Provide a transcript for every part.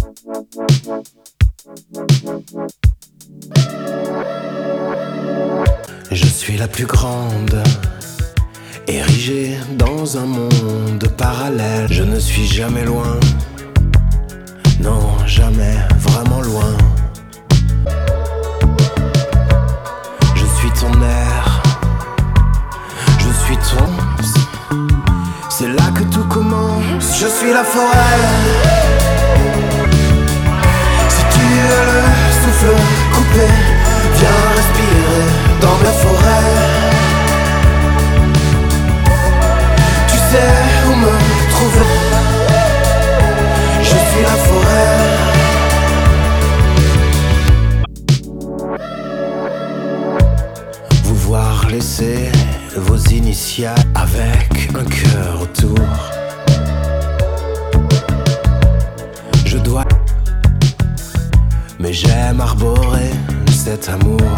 Je suis la plus grande, érigée dans un monde parallèle. Je ne suis jamais loin, non, jamais vraiment loin. Je suis ton air, je suis ton... C'est là que tout commence. Je suis la forêt. Si tu as le souffle coupé, viens respirer dans ma forêt. Tu sais où me trouver. Je suis la forêt. Vous voir laisser vos initiales avec un cœur autour. Je dois, mais j'aime arborer cet amour.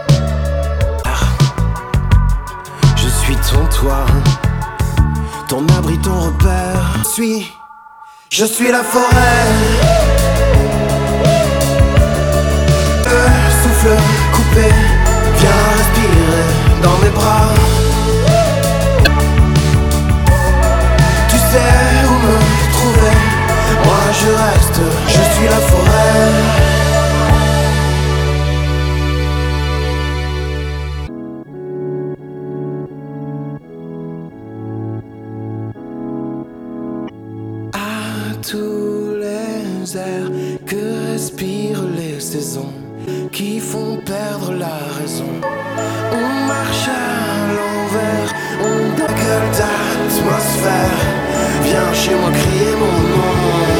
Je suis ton toit, ton abri, ton repère. Je suis la forêt. Le souffle coupé, viens respirer dans mes bras. Tu sais où me trouver. Moi je reste, je suis la forêt. Tous les airs que respirent les saisons qui font perdre la raison. On marche à l'envers, on dégueule d'atmosphère. Viens chez moi crier mon nom.